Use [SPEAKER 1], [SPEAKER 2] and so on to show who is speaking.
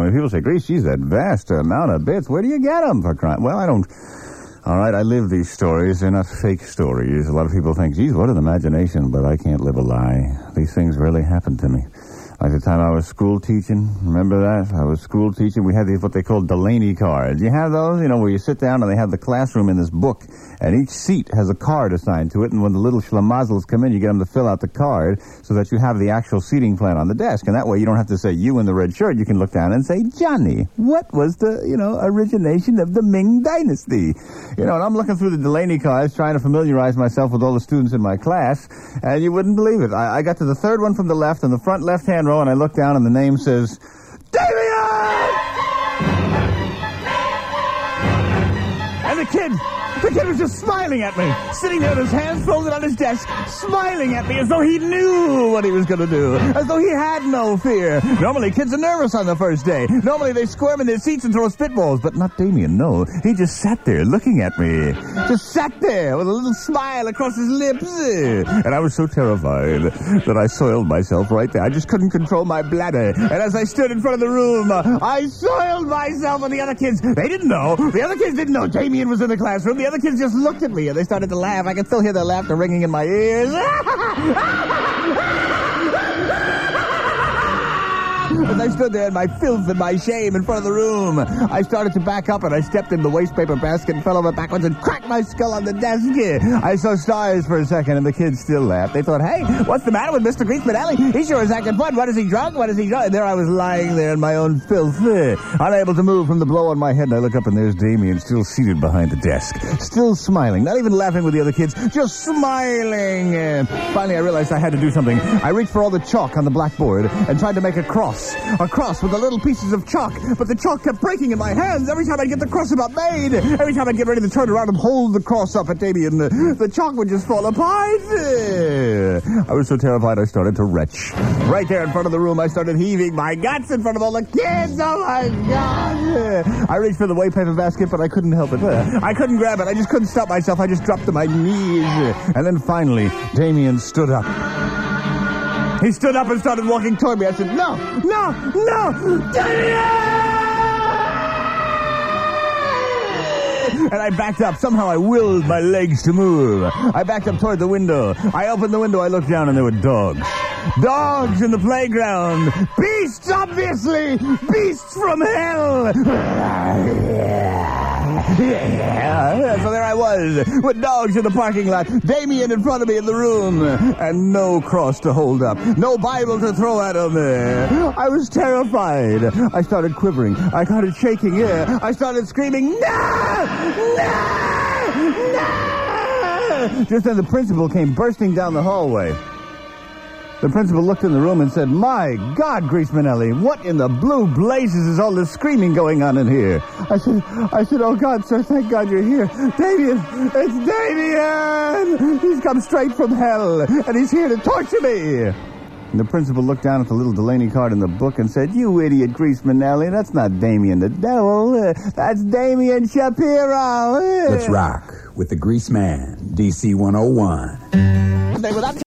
[SPEAKER 1] when people say, Grease, geez, that vast amount of bits, where do you get them for crying? Well, I don't. All right, I live these stories. They're not fake stories. A lot of people think, geez, what an imagination, but I can't live a lie. These things really happened to me. Like the time I was school teaching, remember that? I was school teaching. We had these, what they call Delaney cards. You have those, where you sit down and they have the classroom in this book, and each seat has a card assigned to it, and when the little schlemazzles come in, you get them to fill out the card so that you have the actual seating plan on the desk, and that way you don't have to say you in the red shirt. You can look down and say, Johnny, what was the, origination of the Ming Dynasty? And I'm looking through the Delaney cards trying to familiarize myself with all the students in my class, and you wouldn't believe it. I got to the third one from the left, on the front left-hand row, and I look down and the name says, Damien! And the kid was just smiling at me, sitting there with his hands folded on his desk, smiling at me as though he knew what he was going to do, as though he had no fear. Normally, kids are nervous on the first day. Normally, they squirm in their seats and throw spitballs, but not Damien, no. He just sat there looking at me. Just sat there with a little smile across his lips. And I was so terrified that I soiled myself right there. I just couldn't control my bladder. And as I stood in front of the room, I soiled myself, and the other kids, they didn't know. The other kids didn't know Damien was in the classroom. The other kids just looked at me, and they started to laugh. I could still hear their laughter ringing in my ears. As I stood there in my filth and my shame in front of the room, I started to back up, and I stepped in the waste paper basket and fell over backwards and cracked my skull on the desk. I saw stars for a second, and the kids still laughed. They thought, hey, what's the matter with Mr. Grease Manelli? He sure is acting fun. What is he drunk? What is he drunk? And there I was lying there in my own filth, unable to move from the blow on my head, and I look up, and there's Damien still seated behind the desk, still smiling, not even laughing with the other kids, just smiling. Finally, I realized I had to do something. I reached for all the chalk on the blackboard and tried to make a cross with the little pieces of chalk, but the chalk kept breaking in my hands. Every time I'd get the cross about made, every time I'd get ready to turn around and hold the cross up at Damien, the chalk would just fall apart. I was so terrified I started to retch. Right there in front of the room, I started heaving my guts in front of all the kids. Oh my God! I reached for the waste paper basket, but I couldn't help it. I couldn't grab it. I just couldn't stop myself. I just dropped to my knees. And then finally, Damien stood up. He stood up and started walking toward me. I said, no, Damien! And I backed up. Somehow I willed my legs to move. I backed up toward the window. I opened the window. I looked down, and there were dogs. Dogs in the playground. Beasts, obviously. Beasts from hell. So there I was, with dogs in the parking lot, Damien in front of me in the room, and no cross to hold up, no Bible to throw at him. I was terrified. I started quivering. I started shaking. I started screaming, no! Just then the principal came bursting down the hallway. The principal looked in the room and said, my God, Grease Manelli, what in the blue blazes is all this screaming going on in here? I said, oh God, sir, thank God you're here. Damien, it's Damien! He's come straight from hell, and he's here to torture me. And the principal looked down at the little Delaney card in the book and said, you idiot, Grease Manelli, that's not Damien the Devil. That's Damien Shapiro.
[SPEAKER 2] Let's rock with the Grease Man, DC 101.